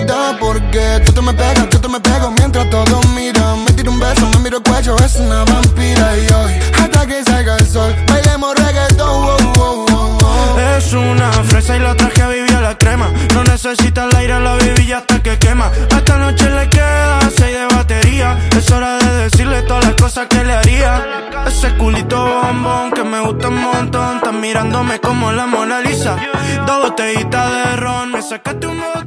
vida, porque tú te me pegas, yo te me pego mientras todos miran. Me tiro un beso, me miro el cuello, es una vampira. Y hoy, hasta que salga el sol, bailemos reggaetón, oh, oh, oh, oh. Es una fresa y la traje a vivir a la crema. No necesita el aire, la viví hasta que quema. A esta noche le queda 6 de batería. Es hora de decirle todas las cosas que le haría. Ese culito bombón que me gusta un montón. Estás mirándome como la Mona Lisa. 2 botellitas de ron, me sacaste un botón.